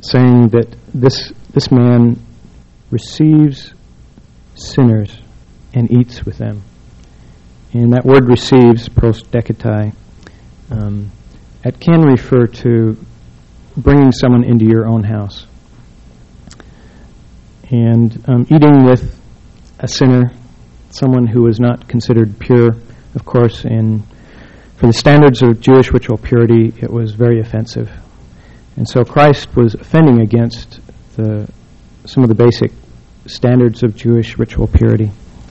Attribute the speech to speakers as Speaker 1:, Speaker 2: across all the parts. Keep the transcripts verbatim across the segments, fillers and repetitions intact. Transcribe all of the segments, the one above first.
Speaker 1: saying that this this man receives sinners and eats with them. And that word receives, prosdeketai, um, it can refer to bringing someone into your own house. And um, eating with a sinner, someone who is not considered pure, of course, and for the standards of Jewish ritual purity, it was very offensive. And so Christ was offending against the some of the basic standards of Jewish ritual purity.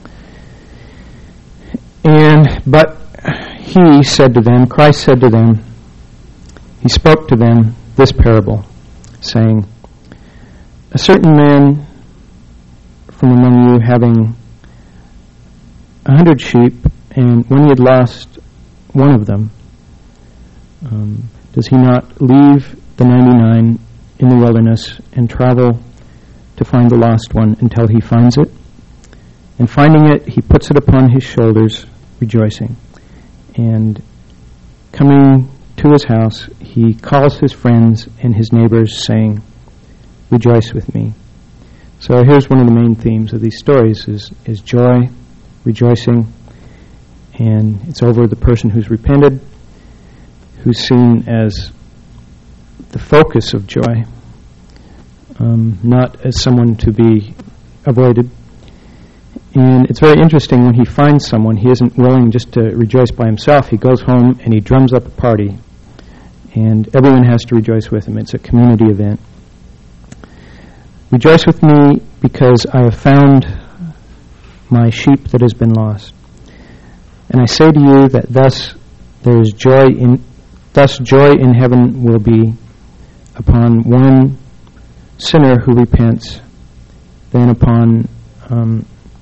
Speaker 1: And but he said to them, Christ said to them, he spoke to them this parable, saying, a certain man from among you having a hundred sheep, and when he had lost one of them, um, does he not leave the ninety-nine in the wilderness and travel to find the lost one until he finds it? And finding it, he puts it upon his shoulders, rejoicing. And coming to his house, he calls his friends and his neighbors, saying, rejoice with me. So here's one of the main themes of these stories is, is joy, rejoicing, and it's over the person who's repented, who's seen as the focus of joy, um, not as someone to be avoided. And it's very interesting when he finds someone, he isn't willing just to rejoice by himself. He goes home and he drums up a party, and everyone has to rejoice with him. It's a community event. Rejoice with me because I have found my sheep that has been lost. And I say to you that thus there is joy in, thus joy in heaven will be upon one sinner who repents, than upon um,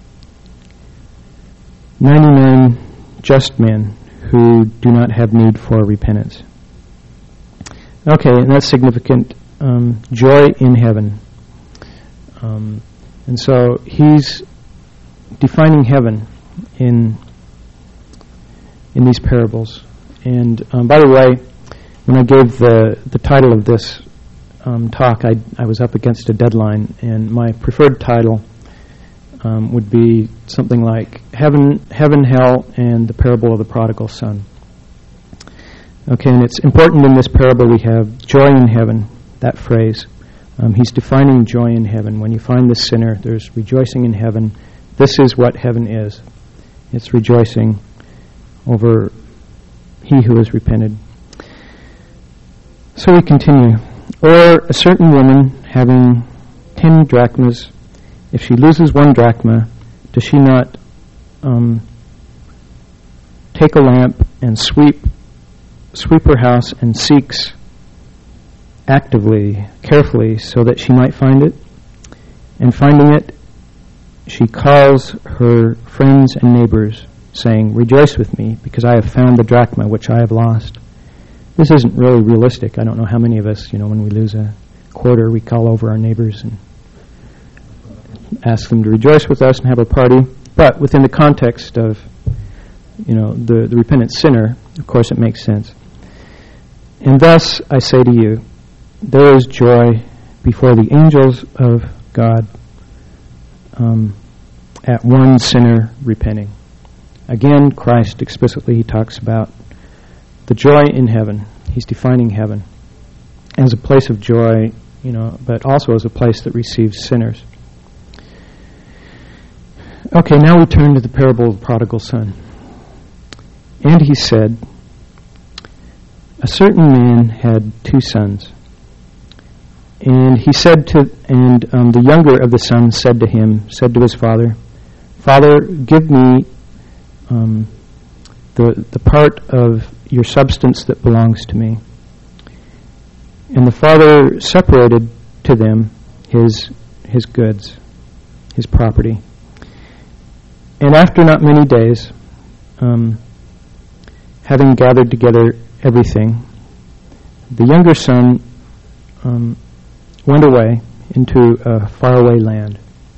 Speaker 1: ninety-nine just men who do not have need for repentance. Okay, and that's significant. Um, joy in heaven. Um, and so he's defining heaven in in these parables. And um, by the way, when I gave the, the title of this um, talk, I, I was up against a deadline, and my preferred title um, would be something like Heaven, Heaven, Hell, and the Parable of the Prodigal Son. Okay, and it's important in this parable we have joy in heaven, that phrase. Um, he's defining joy in heaven. When you find the sinner, there's rejoicing in heaven. This is what heaven is. It's rejoicing over he who has repented. So we continue. Or a certain woman having ten drachmas, if she loses one drachma, does she not um, take a lamp and sweep sweep her house and seeks actively, carefully, so that she might find it? And finding it, she calls her friends and neighbors, saying, rejoice with me, because I have found the drachma which I have lost. This isn't really realistic. I don't know how many of us, you know, when we lose a quarter, we call over our neighbors and ask them to rejoice with us and have a party. But within the context of, you know, the, the repentant sinner, of course it makes sense. And thus, I say to you, there is joy before the angels of God um, at one sinner repenting. Again, Christ explicitly, he talks about the joy in heaven. He's defining heaven as a place of joy, you know, but also as a place that receives sinners. Okay, now we turn to the parable of the prodigal son. And he said, a certain man had two sons. And he said to, and um, the younger of the sons said to him, said to his father, Father, give me um, the the part of your substance that belongs to me. And the father separated to them his his goods, his property. And after not many days, um, having gathered together everything, the younger son um, went away into a faraway land.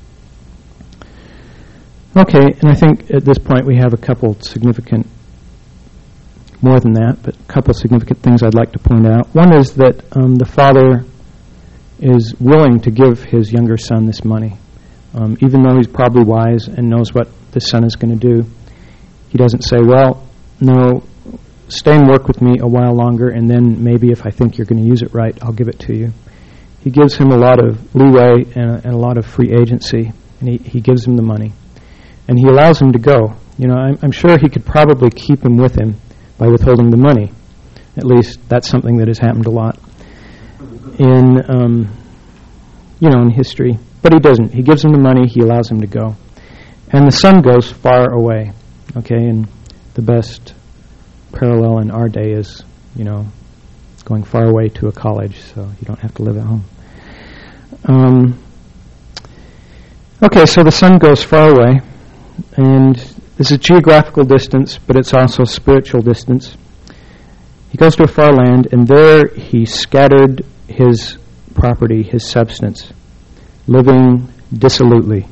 Speaker 1: Okay, and I think at this point we have a couple significant, more than that, but a couple significant things I'd like to point out. One is that um, the father is willing to give his younger son this money. Um, even though he's probably wise and knows what the son is going to do, he doesn't say, well, no, stay and work with me a while longer, and then maybe if I think you're going to use it right, I'll give it to you. He gives him a lot of leeway and a, and a lot of free agency, and he, he gives him the money. And he allows him to go. You know, I'm, I'm sure he could probably keep him with him by withholding the money. At least that's something that has happened a lot in, um, you know, in history. But he doesn't. He gives him the money. He allows him to go. And the son goes far away. Okay, and the best parallel in our day is, you know, going far away to a college, so you don't have to live at home. Um, okay, so the son goes far away, and this is geographical distance, but it's also spiritual distance. He goes to a far land, and there he scattered his property, his substance, living dissolutely.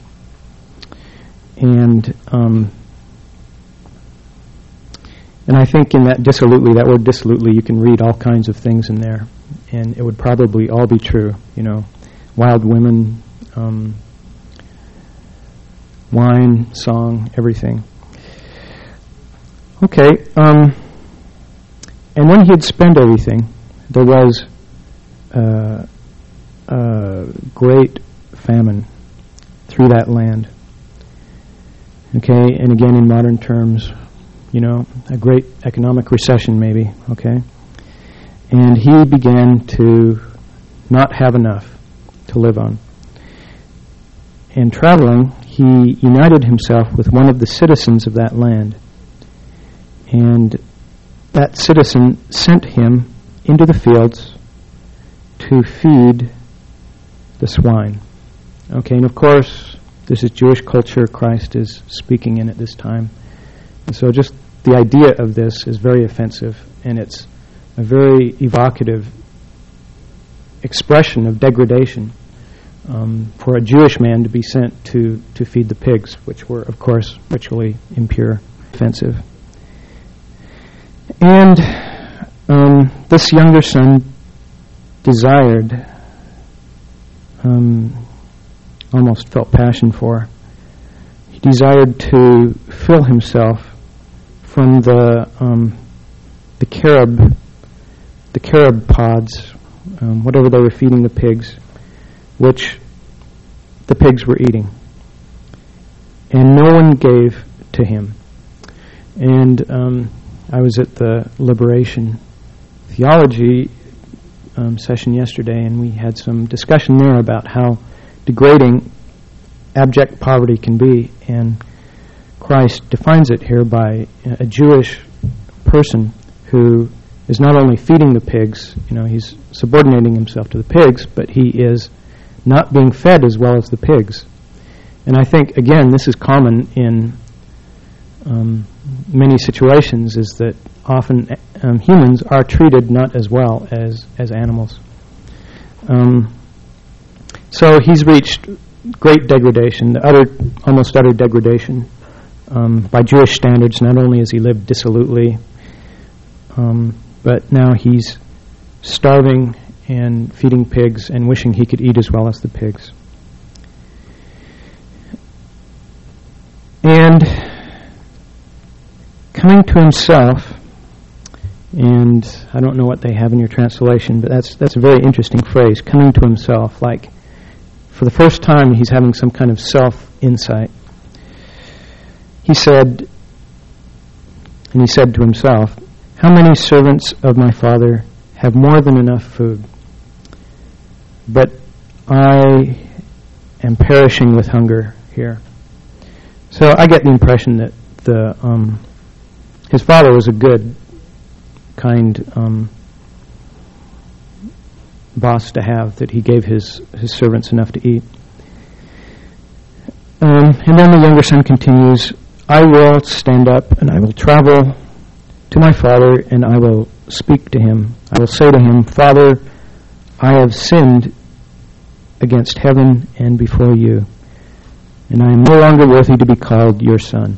Speaker 1: And um, and I think in that dissolutely, that word dissolutely, you can read all kinds of things in there, and it would probably all be true. You know, wild women, um, wine, song, everything. Okay, um, and when he had spent everything, there was uh, a great famine through that land. Okay, and again in modern terms, you know, a great economic recession maybe, okay? And he began to not have enough to live on. And traveling, he united himself with one of the citizens of that land. And that citizen sent him into the fields to feed the swine. Okay, and of course, this is Jewish culture Christ is speaking in at this time. And so just the idea of this is very offensive, and it's a very evocative expression of degradation um, for a Jewish man to be sent to, to feed the pigs, which were, of course, ritually impure, offensive. And um, this younger son desired, um, almost felt passion for, he desired to fill himself from the um, the carob, the carob pods, um, whatever they were feeding the pigs, which the pigs were eating. And no one gave to him. And um, I was at the Liberation Theology um, session yesterday, and we had some discussion there about how degrading abject poverty can be, and Christ defines it here by a Jewish person who is not only feeding the pigs, you know, he's subordinating himself to the pigs, but he is not being fed as well as the pigs. And I think, again, this is common in um, many situations, is that often um, humans are treated not as well as, as animals. Um, so he's reached great degradation, the utter, almost utter degradation um, by Jewish standards. Not only has he lived dissolutely, um, but now he's starving and feeding pigs and wishing he could eat as well as the pigs. And coming to himself, and I don't know what they have in your translation, but that's that's a very interesting phrase, coming to himself, like for the first time he's having some kind of self-insight. He said, and he said to himself, "How many servants of my father have more than enough food? But I am perishing with hunger here." So I get the impression that the um, his father was a good, kind um, boss to have, that he gave his, his servants enough to eat. Um, and then the younger son continues, "I will stand up and I will travel to my father and I will speak to him. I will say to him, 'Father, I have sinned against heaven and before you, and I am no longer worthy to be called your son.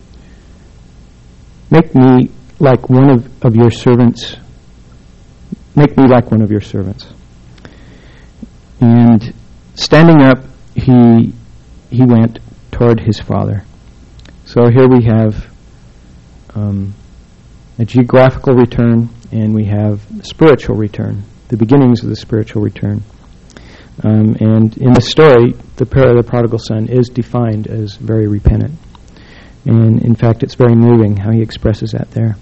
Speaker 1: Make me like one of, of your servants. Make me like one of your servants.'" And standing up, he he went toward his father. So here we have um, a geographical return, and we have spiritual return, the beginnings of the spiritual return. Um, and in the story, the parable of the prodigal son is defined as very repentant. And in fact, it's very moving how he expresses that there.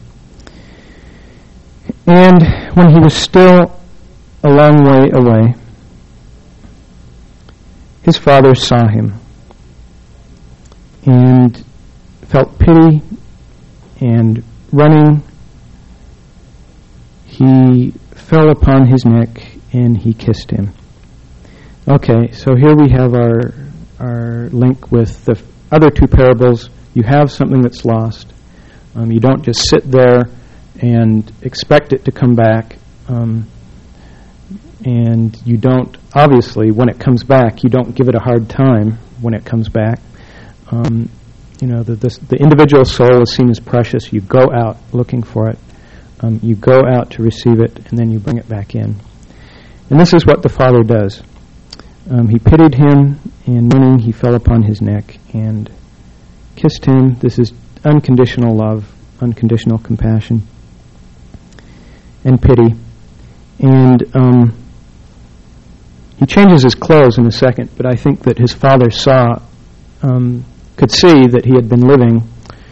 Speaker 1: And when he was still a long way away, his father saw him and felt pity, and running, he fell upon his neck and he kissed him. Okay, so here we have our our link with the other two parables. You have something that's lost. Um, you don't just sit there and expect it to come back. Um, and you don't, obviously, when it comes back, you don't give it a hard time when it comes back. Um, you know, the, this, the individual soul is seen as precious. You go out looking for it. Um, you go out to receive it, and then you bring it back in. And this is what the Father does. Um, he pitied him, and running, he fell upon his neck and kissed him. This is unconditional love, unconditional compassion, and pity. And um, he changes his clothes in a second, but I think that his father saw, um, could see that he had been living,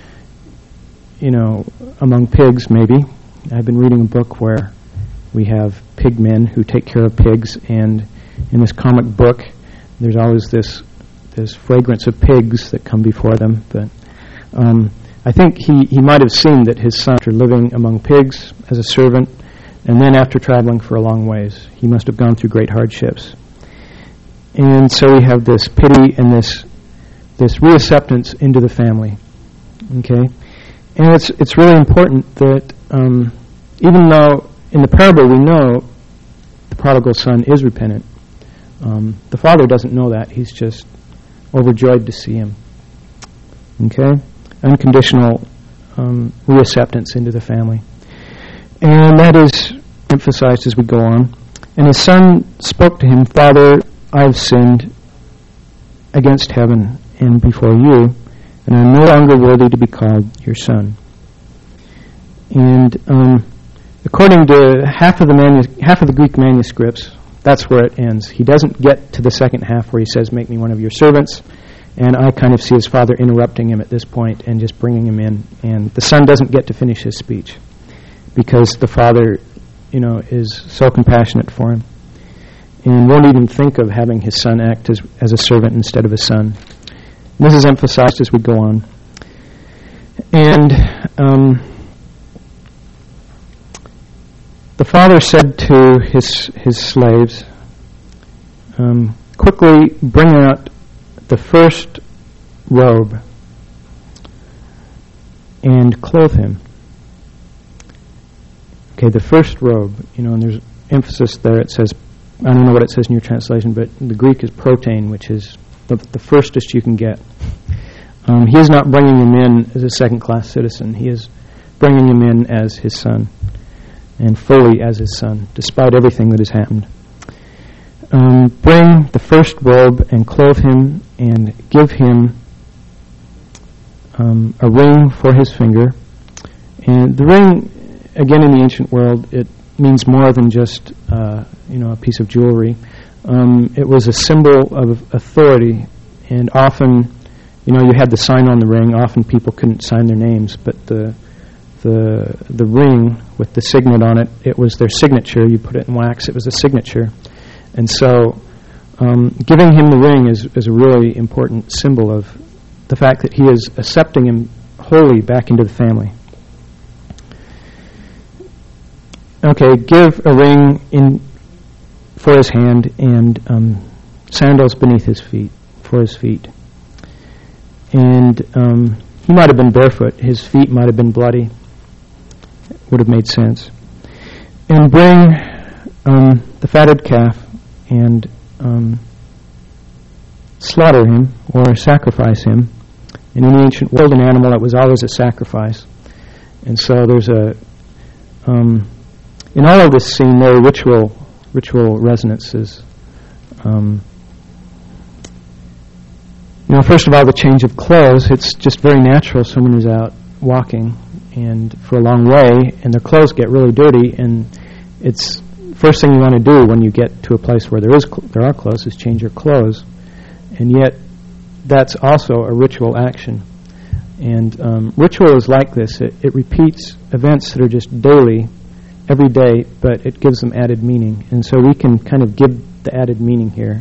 Speaker 1: you know, among pigs, maybe. I've been reading a book where we have pig men who take care of pigs, and in this comic book, there's always this this fragrance of pigs that come before them. But um, I think he, he might have seen that his son, after living among pigs as a servant, and then after traveling for a long ways, he must have gone through great hardships. And so we have this pity and this this reacceptance into the family. Okay, and it's it's really important that um, even though in the parable we know the prodigal son is repentant, um, the father doesn't know that. He's just overjoyed to see him. Okay, unconditional um, reacceptance into the family. And that is emphasized as we go on. And his son spoke to him, "Father, I have sinned against heaven and before you, and I am no longer worthy to be called your son." And um, according to half of the manu- half of the Greek manuscripts, that's where it ends. He doesn't get to the second half where he says, "Make me one of your servants." And I kind of see his father interrupting him at this point and just bringing him in. And the son doesn't get to finish his speech because the father, you know, is so compassionate for him and won't even think of having his son act as, as a servant instead of a son. And this is emphasized as we go on. And um, the father said to his his slaves, um, "Quickly bring out the first robe and clothe him." Okay, the first robe, you know, and there's emphasis there. It says, I don't know what it says in your translation, but the Greek is protein, which is the, the firstest you can get. Um, he is not bringing him in as a second-class citizen. He is bringing him in as his son, and fully as his son, despite everything that has happened. Um, bring the first robe and clothe him, and give him um, a ring for his finger. And the ring, again, in the ancient world, it means more than just uh, you know a piece of jewelry. Um, it was a symbol of authority, and often, you know, you had the sign on the ring. Often people couldn't sign their names, but the the the ring with the signet on it, it was their signature. You put it in wax; it was a signature. And so um, giving him the ring is, is a really important symbol of the fact that he is accepting him wholly back into the family. Okay, give a ring in for his hand and um, sandals beneath his feet, for his feet. And um, he might have been barefoot. His feet might have been bloody. Would have made sense. And bring um, the fatted calf and um, slaughter him or sacrifice him. And in the ancient world, an animal, it was always a sacrifice. And so there's a, um, in all of this scene, there are ritual, ritual resonances Um, you know, first of all, the change of clothes. It's just very natural. Someone is out walking and for a long way, and their clothes get really dirty, and it's first thing you want to do when you get to a place where there is cl- there are clothes is change your clothes, and yet that's also a ritual action. And um, ritual is like this. It, it repeats events that are just daily, every day, but it gives them added meaning. And so we can kind of give the added meaning here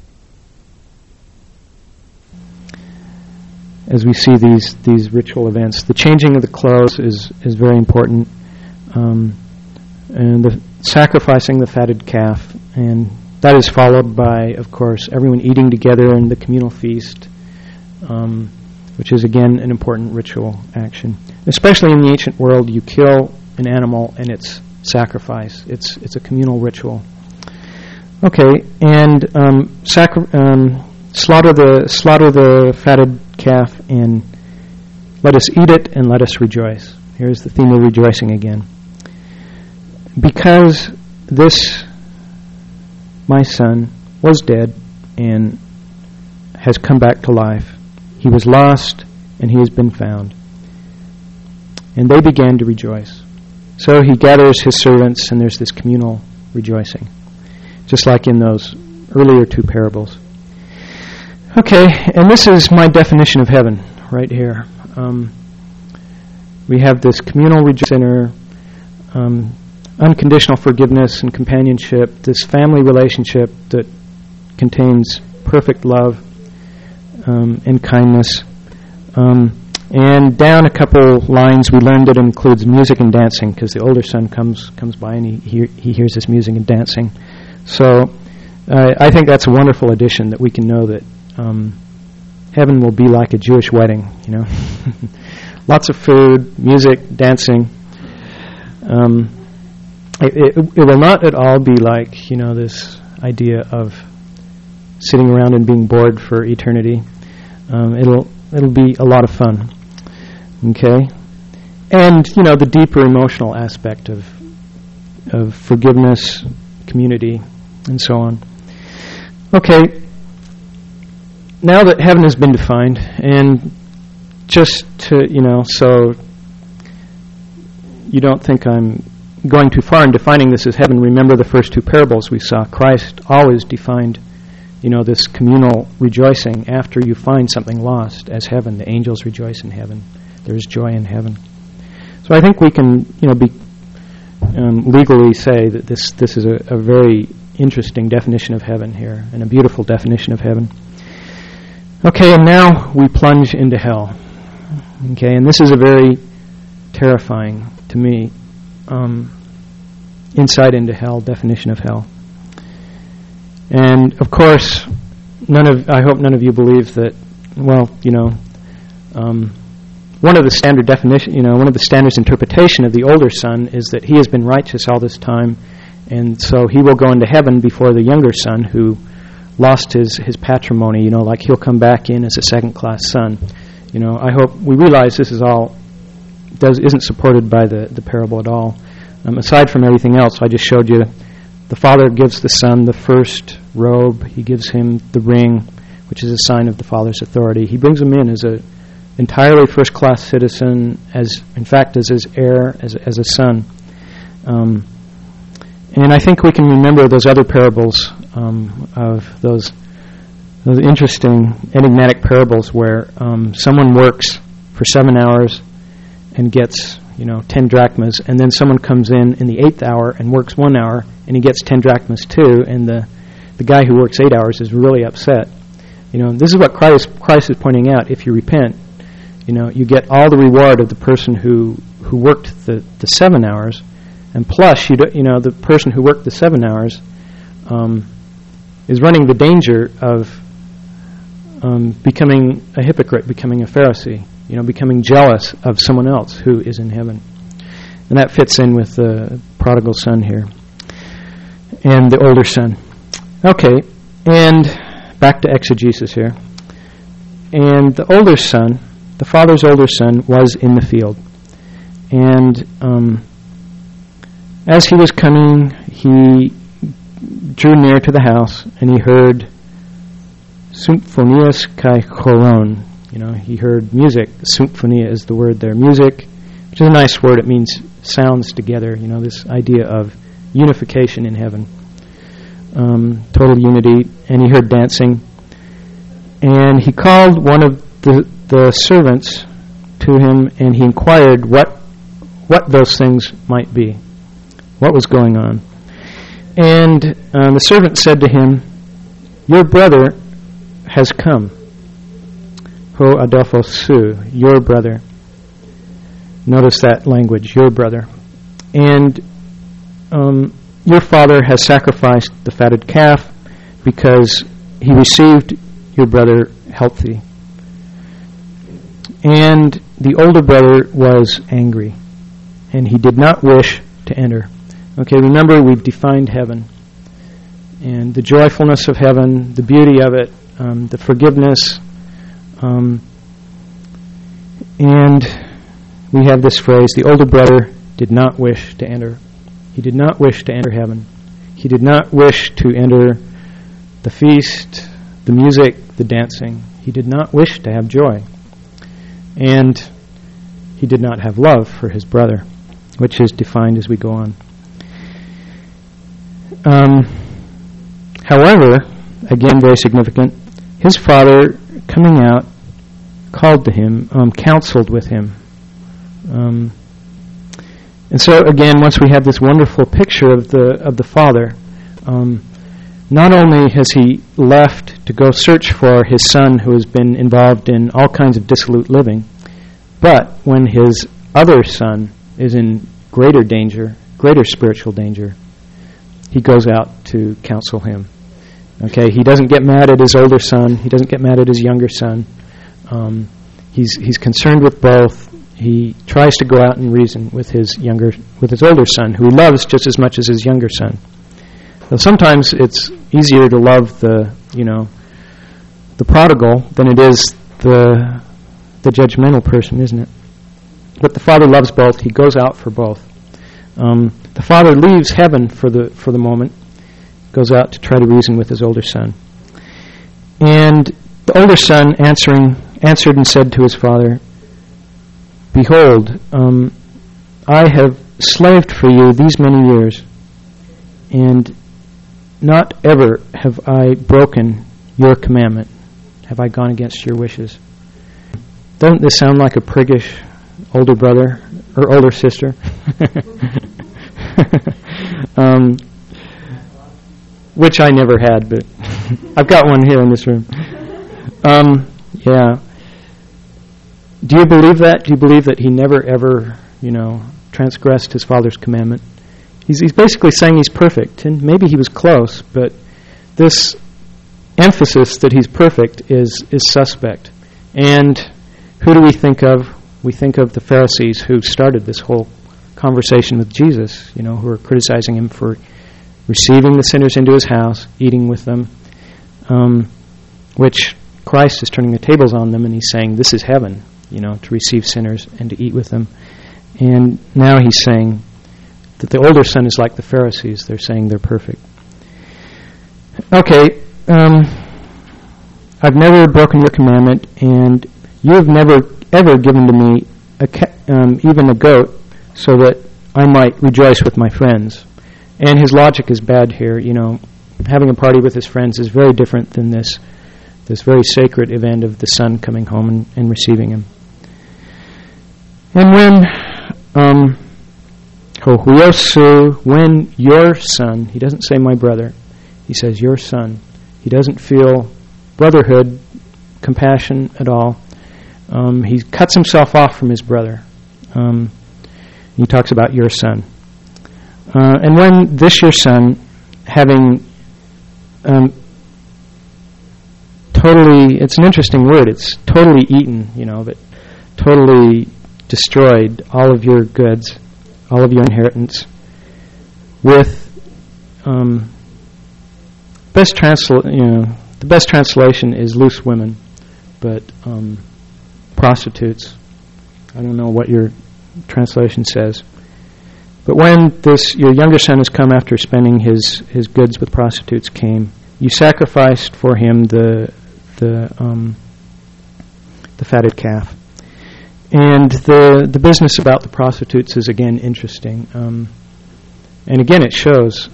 Speaker 1: as we see these these ritual events. The changing of the clothes is, is very important. Um, and the sacrificing the fatted calf. And that is followed by, of course, everyone eating together in the communal feast, um, which is, again, an important ritual action. Especially in the ancient world, you kill an animal and it's sacrifice. It's it's a communal ritual. Okay, and um, sacri- um, slaughter the slaughter the fatted calf, and let us eat it and let us rejoice. Here's the theme of rejoicing again. Because this, my son, was dead and has come back to life. He was lost, and he has been found. And they began to rejoice. So he gathers his servants, and there's this communal rejoicing, just like in those earlier two parables. Okay, and this is my definition of heaven right here. Um, we have this communal rejoicing, um, unconditional forgiveness and companionship, this family relationship that contains perfect love um, and kindness. Um, and down a couple lines, we learned that it includes music and dancing, because the older son comes comes by and he he, he hears this music and dancing. So uh, I think that's a wonderful addition, that we can know that um, heaven will be like a Jewish wedding, you know. Lots of food, music, dancing. Um, it, it, it will not at all be like, you know, this idea of sitting around and being bored for eternity. Um, it'll it'll be a lot of fun. Okay? And, you know, the deeper emotional aspect of of forgiveness, community, and so on. Okay, now that heaven has been defined, and just to, you know, so you don't think I'm going too far in defining this as heaven, remember the first two parables we saw. Christ always defined, you know, this communal rejoicing after you find something lost as heaven. The angels rejoice in heaven. There's joy in heaven. So I think we can, you know, be um, legally say that this this is a, a very interesting definition of heaven here, and a beautiful definition of heaven. Okay, and now we plunge into hell. Okay, and this is a very terrifying, to me, um, insight into hell, definition of hell. And of course, none of I hope none of you believe that. Well, you know, um, one of the standard definition, you know, one of the standards interpretation of the older son is that he has been righteous all this time, and so he will go into heaven before the younger son who lost his his patrimony. You know, like he'll come back in as a second class son. You know, I hope we realize this is all does isn't supported by the the parable at all. Um, aside from everything else, I just showed you. The father gives the son the first robe. He gives him the ring, which is a sign of the father's authority. He brings him in as a entirely first-class citizen, as in fact as his heir, as as a son. Um, and I think we can remember those other parables um, of those those interesting enigmatic parables where um, someone works for seven hours and gets, you know, ten drachmas, and then someone comes in in the eighth hour and works one hour, and he gets ten drachmas too, and the the guy who works eight hours is really upset. You know, this is what Christ Christ is pointing out. If you repent, you know, you get all the reward of the person who, who worked the, the seven hours, and plus, you do, you know, the person who worked the seven hours um, is running the danger of um, becoming a hypocrite, becoming a Pharisee. You know, becoming jealous of someone else who is in heaven. And that fits in with the prodigal son here. And the older son. Okay, and back to exegesis here. And the older son, the father's older son, was in the field. And um, as he was coming, he drew near to the house, and he heard symphonias kai choron. You know, he heard music. Symphonia is the word there. Music, which is a nice word. It means sounds together. You know, this idea of unification in heaven. Um, total unity. And he heard dancing. And he called one of the, the servants to him, and he inquired what what those things might be, what was going on. And um, the servant said to him, "Your brother has come." Ho adopho su, your brother. Notice that language, your brother. And um, your father has sacrificed the fatted calf because he received your brother healthy. And the older brother was angry, and he did not wish to enter. Okay, remember we've defined heaven, and the joyfulness of heaven, the beauty of it, um, the forgiveness, um, and we have this phrase, the older brother did not wish to enter. He did not wish to enter heaven. He did not wish to enter the feast, the music, the dancing. He did not wish to have joy. And he did not have love for his brother, which is defined as we go on. Um, however, again very significant, his father coming out called to him, um, counseled with him. Um, and so again, once we have this wonderful picture of the of the father, um, not only has he left to go search for his son who has been involved in all kinds of dissolute living, but when his other son is in greater danger, greater spiritual danger, he goes out to counsel him. Okay, he doesn't get mad at his older son. He doesn't get mad at his younger son. Um, he's he's concerned with both. He tries to go out and reason with his younger, with his older son, who he loves just as much as his younger son. So sometimes it's easier to love the, you know, the prodigal than it is the the judgmental person, isn't it? But the father loves both. He goes out for both. Um, the father leaves heaven for the for the moment, goes out to try to reason with his older son. And the older son answering answered and said to his father, "Behold, um, I have slaved for you these many years, and not ever have I broken your commandment. Have I gone against your wishes?" Doesn't this sound like a priggish older brother or older sister? um, which I never had, but I've got one here in this room. Um, yeah. Do you believe that? Do you believe that he never ever, you know, transgressed his father's commandment? He's, he's basically saying he's perfect, and maybe he was close, but this emphasis that he's perfect is is suspect. And who do we think of? We think of the Pharisees who started this whole conversation with Jesus, you know, who are criticizing him for receiving the sinners into his house, eating with them, um, which Christ is turning the tables on them, and he's saying this is heaven, you know, to receive sinners and to eat with them. And now he's saying that the older son is like the Pharisees. They're saying they're perfect. Okay, um, I've never broken your commandment, and you have never ever given to me a ca- um, even a goat, so that I might rejoice with my friends. And his logic is bad here. You know, having a party with his friends is very different than this this very sacred event of the son coming home and, and receiving him. And when um, when your son, he doesn't say my brother, he says your son. He doesn't feel brotherhood, compassion at all. Um, he cuts himself off from his brother. Um, he talks about your son. Uh, and when this your son, having um, totally, it's an interesting word, it's totally eaten, you know, but totally destroyed all of your goods, all of your inheritance, with um, best transla- you know, the best translation is loose women, but um, prostitutes. I don't know what your translation says. But when this your younger son has come after spending his, his goods with prostitutes came, you sacrificed for him the the um, the fatted calf. And the the business about the prostitutes is again interesting. Um, and again, it shows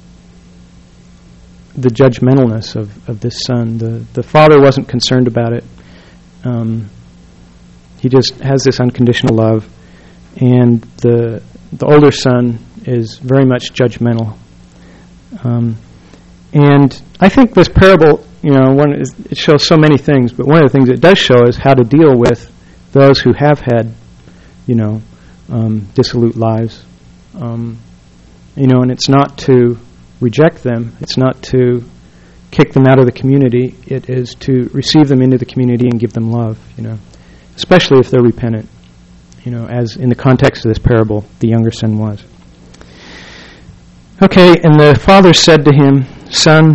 Speaker 1: the judgmentalness of, of this son. The the father wasn't concerned about it. Um, he just has this unconditional love, and the the older son is very much judgmental. Um, and I think this parable, you know, one is, it shows so many things, but one of the things it does show is how to deal with those who have had, you know, um, dissolute lives. Um, you know, and it's not to reject them. It's not to kick them out of the community. It is to receive them into the community and give them love, you know, especially if they're repentant, you know, as in the context of this parable, the younger son was. Okay, and the father said to him, "Son,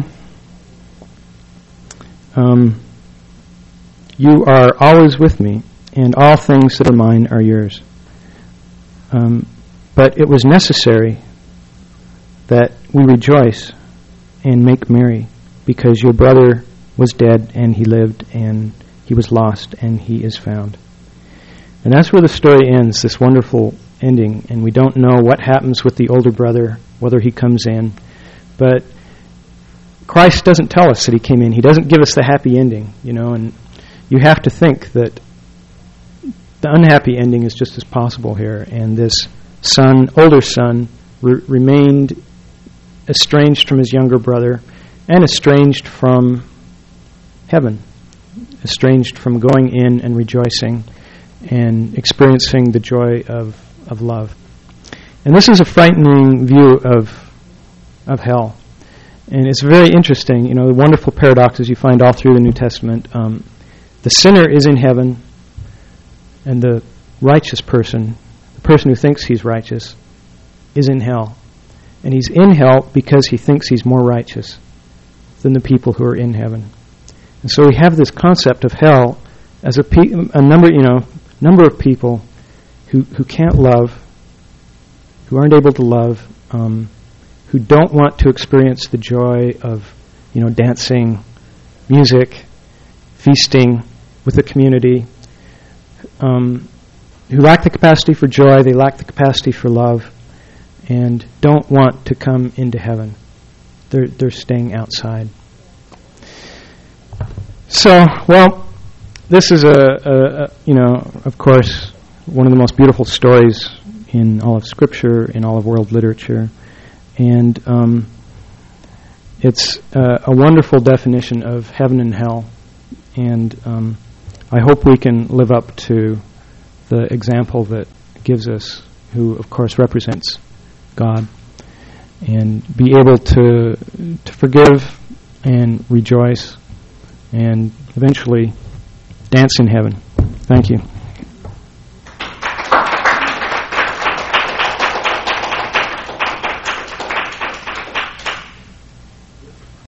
Speaker 1: um, you are always with me, and all things that are mine are yours. Um, but it was necessary that we rejoice and make merry, because your brother was dead and he lived, and he was lost and he is found." And that's where the story ends, this wonderful ending. And we don't know what happens with the older brother, whether he comes in. But Christ doesn't tell us that he came in. He doesn't give us the happy ending, you know. And you have to think that the unhappy ending is just as possible here. And this son, older son, re- remained estranged from his younger brother and estranged from heaven, estranged from going in and rejoicing and experiencing the joy of, of love. And this is a frightening view of of hell. And it's very interesting, you know, the wonderful paradoxes you find all through the New Testament. Um, the sinner is in heaven, and the righteous person, the person who thinks he's righteous, is in hell. And he's in hell because he thinks he's more righteous than the people who are in heaven. And so we have this concept of hell as a, pe- a number, you know, number of people who, who can't love, who aren't able to love, um, who don't want to experience the joy of, you know, dancing, music, feasting with the community, um, who lack the capacity for joy, they lack the capacity for love, and don't want to come into heaven. They're they're staying outside. So, well, this is a, a, a you know, of course, one of the most beautiful stories in all of Scripture, in all of world literature, and um, it's uh, a wonderful definition of heaven and hell. And um, I hope we can live up to the example that gives us, who of course represents God, and be able to to forgive and rejoice and eventually dance in heaven. Thank you.